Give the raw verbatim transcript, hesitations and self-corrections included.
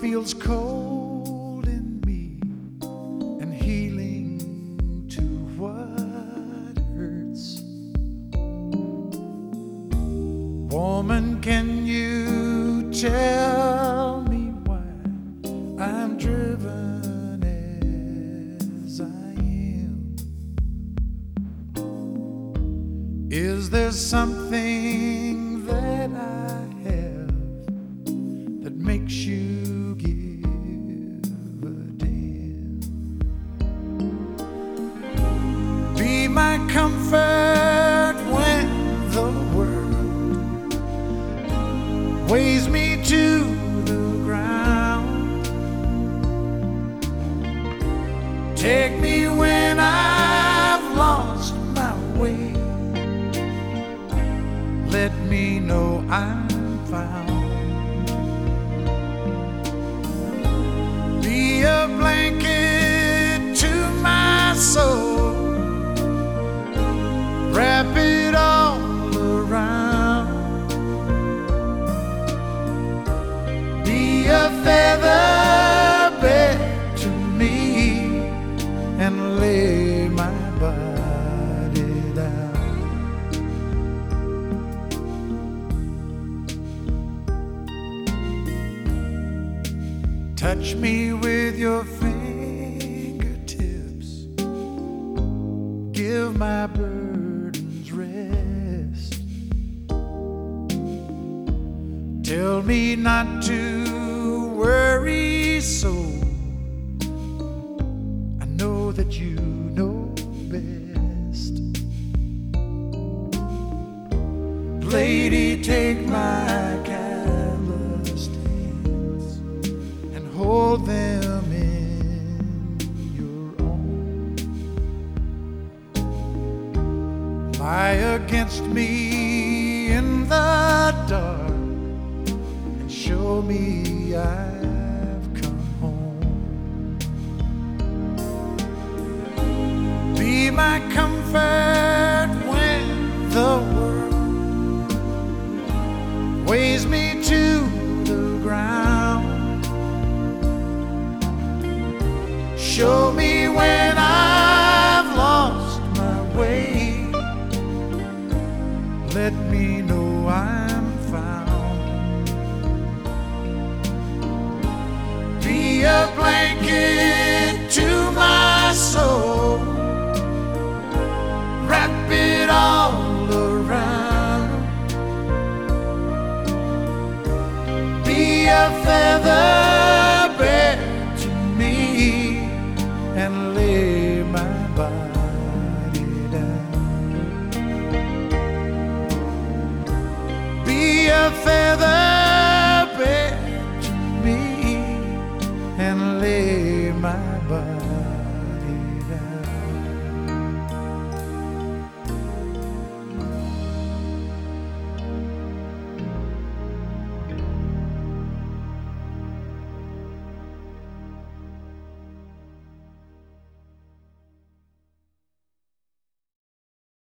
feels cold in me and healing to what hurts. Woman, can you tell me why I'm driven as I am? Is there something that I have that makes you give a damn? Be my comfort when the world weighs me to the ground. Take me when I've lost my way. Let me know I'm found. Be a blanket to my soul. Wrap it all around. Be a feather bed to me and lay my body down. Touch me with your fingertips. Give my burdens rest. Tell me not to worry so. I know that you know best. Lady, take my calloused hands and hold them in your own. Lie against me in the dark and show me I've come home. Be my comfort when the world weighs me to the ground. Show me when I've lost my way. Let me know I'm found. Be a blanket to my soul. Wrap it all around. Be a feather bed to me and lay my body down. Be a feather bed to me and lay my body